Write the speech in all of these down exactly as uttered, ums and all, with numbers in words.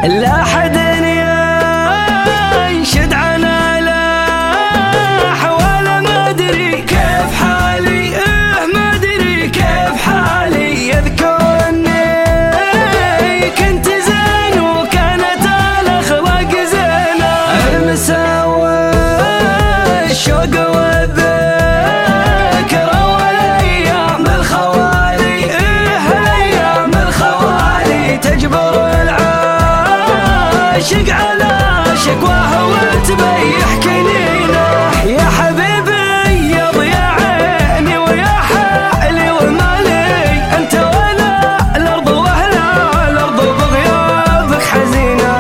لا حد ينشد عنا لاح ولا ما ادري كيف حالي، اه ما ادري كيف حالي. يذكر اني كنت زين وكانت الاخلاق زينه، المساوى الشوق والذكرى والايام الخوالي، اه الايام الخوالي تجبر العاشق على شكواه وتبيح كنينه. يا حبيبي يا ضياء عيني ويا حالي ومالي، انت وانا الارض واهلها الارض بغيابك حزينه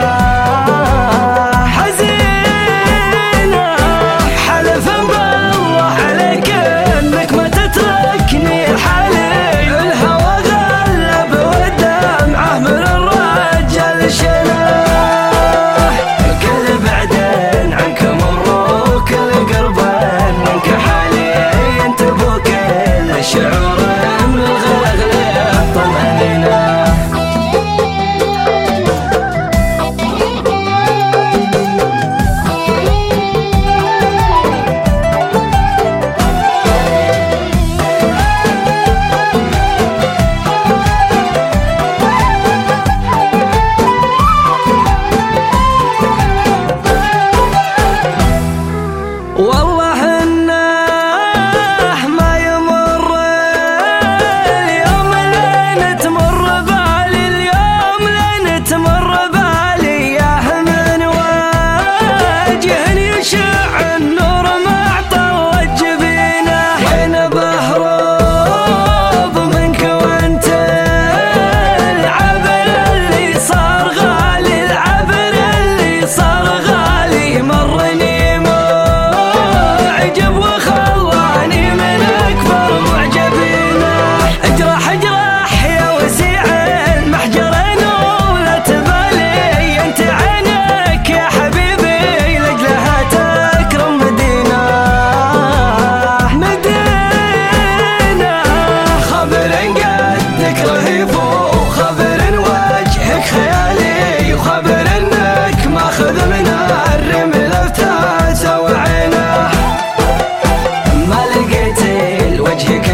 حزينه. حلف بالله عليك انك ما تتركني لحالي، الهوى غلب والدمعه من الرجال شنه. شعور من الغلغلة طمأنينة. والله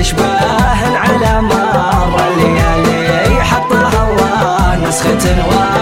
اشباه على مر الليالي، حطها الله نسخة